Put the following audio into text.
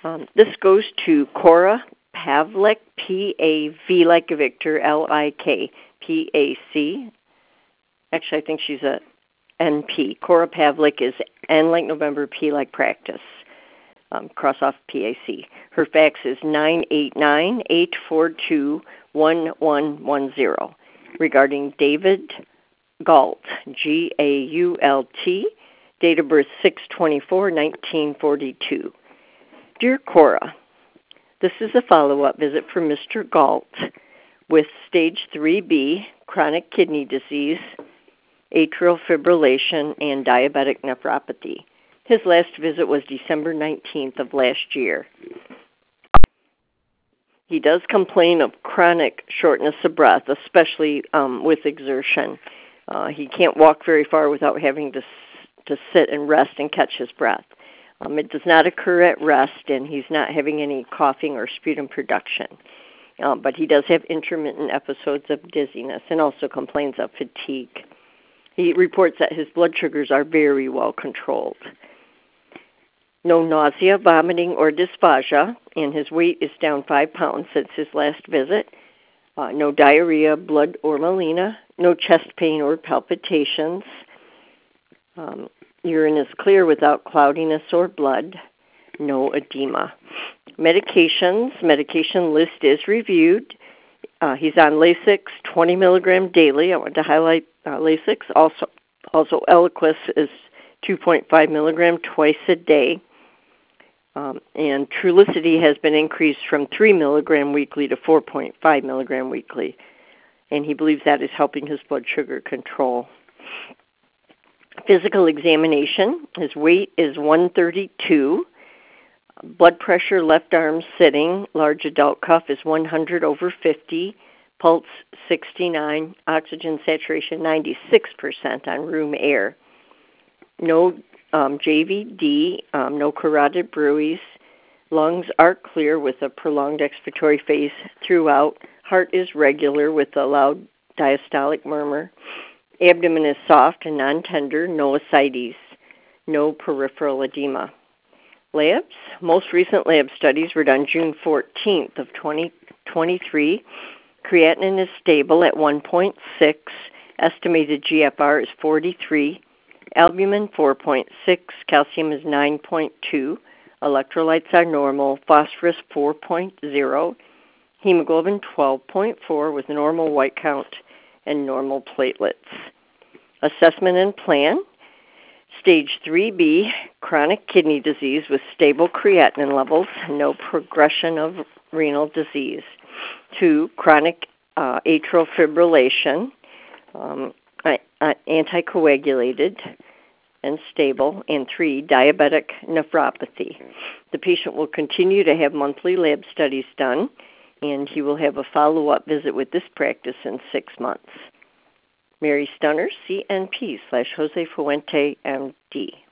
This goes to Cora Pavlik, P-A-V like Victor, L-I-K, P-A-C. Actually, I think she's a N-P. Cora Pavlik is N like November, P like practice. Cross off P-A-C. Her fax is 989-842-1110 regarding David Gault, G-A-U-L-T, date of birth 6/24/1942. Dear Cora, this is a follow-up visit for Mr. Gault with stage 3B, chronic kidney disease, atrial fibrillation, and diabetic nephropathy. His last visit was December 19th of last year. He does complain of chronic shortness of breath, especially with exertion. He can't walk very far without having to sit and rest and catch his breath. It does not occur at rest, and he's not having any coughing or sputum production. But he does have intermittent episodes of dizziness and also complains of fatigue. He reports that his blood sugars are very well controlled. No nausea, vomiting, or dysphagia, and his weight is down 5 pounds since his last visit. No diarrhea, blood, or melena. No chest pain or palpitations. Urine is clear without cloudiness or blood. No edema. Medications. Medication list is reviewed. He's on Lasix 20 milligram daily. I want to highlight Lasix. Also Eliquis is 2.5 milligram twice a day. And Trulicity has been increased from 3 milligram weekly to 4.5 milligram weekly. And he believes that is helping his blood sugar control. Physical examination. His weight is 132. Blood pressure, left arm sitting. Large adult cuff is 100/50. Pulse 69. Oxygen saturation 96% on room air. No JVD, no carotid bruits. Lungs are clear with a prolonged expiratory phase throughout. Heart is regular with a loud diastolic murmur. Abdomen is soft and non-tender. No ascites. No peripheral edema. Labs. Most recent lab studies were done June 14th of 2023. Creatinine is stable at 1.6. Estimated GFR is 43. Albumin 4.6, calcium is 9.2, electrolytes are normal, phosphorus 4.0, hemoglobin 12.4 with normal white count and normal platelets. Assessment and plan. Stage 3B, chronic kidney disease with stable creatinine levels, no progression of renal disease. 2, chronic atrial fibrillation, anticoagulated and stable, and 3, diabetic nephropathy. The patient will continue to have monthly lab studies done, and he will have a follow-up visit with this practice in 6 months. Mary Stunner, CNP /Jose Fuente, MD.